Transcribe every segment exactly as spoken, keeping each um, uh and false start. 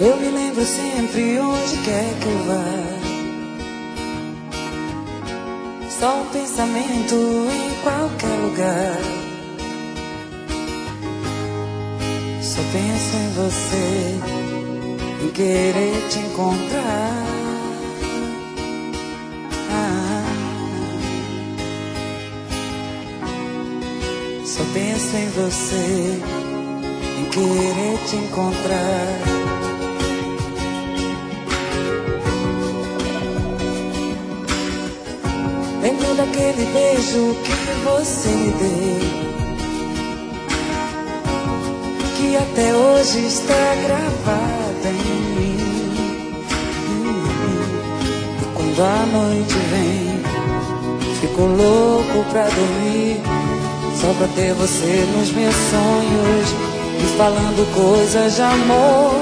Eu me lembro sempre onde quer que eu vá. Só um pensamento em qualquer lugar. Só penso em você, em querer te encontrar. Ah, só penso em você, em querer te encontrar. Lembro daquele beijo que você me deu, que até hoje está gravada em mim. E quando a noite vem, fico louco pra dormir, só pra ter você nos meus sonhos e falando coisas de amor.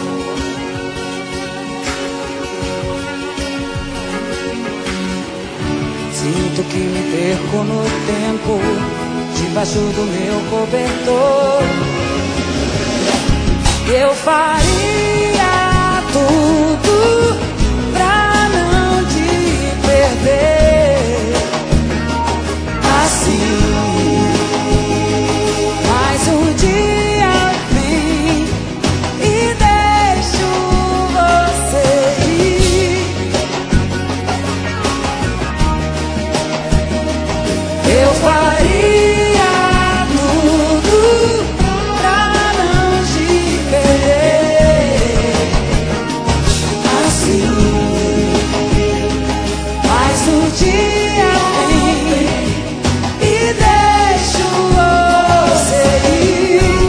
Sinto que me perco no tempo, debaixo do meu cobertor. Eu faria tudo pra não te perder. Assim, mas um dia vem e deixo você ir. Eu faria tudo pra não te perder. Assim, mas um dia vem e deixo você ir.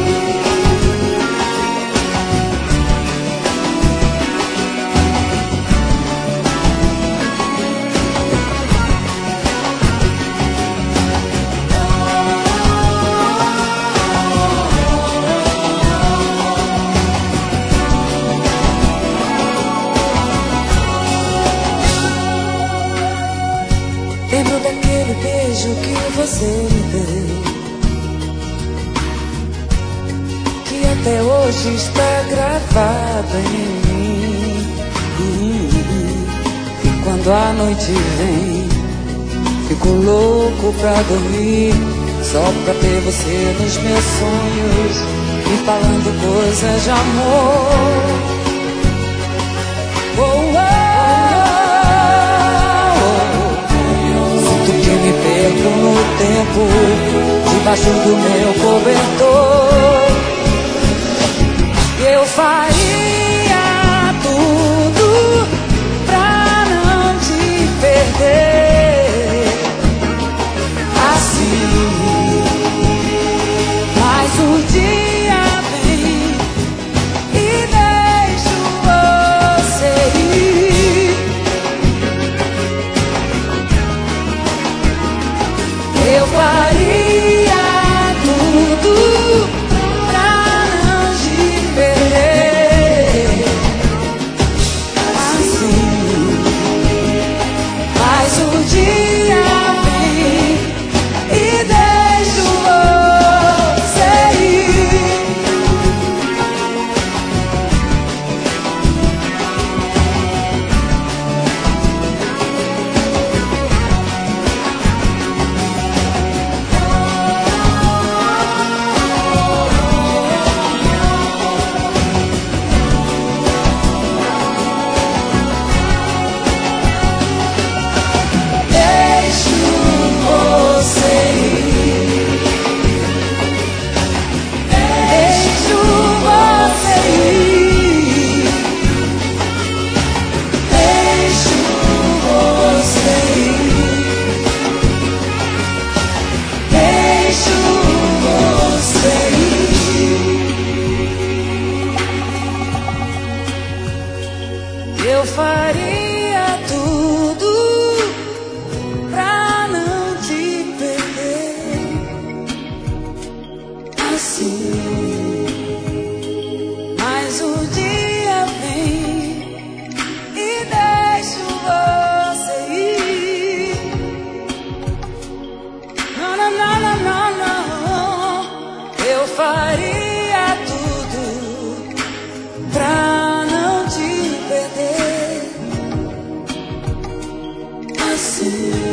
Lembro daquele beijo que você me deu, que até hoje está gravado em mim. E quando a noite vem, fico louco pra dormir, só pra ter você nos meus sonhos e falando coisas de amor. Oh, oh. Me perco no tempo, debaixo do meu cobertor. Eu faria tudo pra não te perder. Assim, mas um dia vem e deixo você ir. Eu faria tudo pra não te perder. você.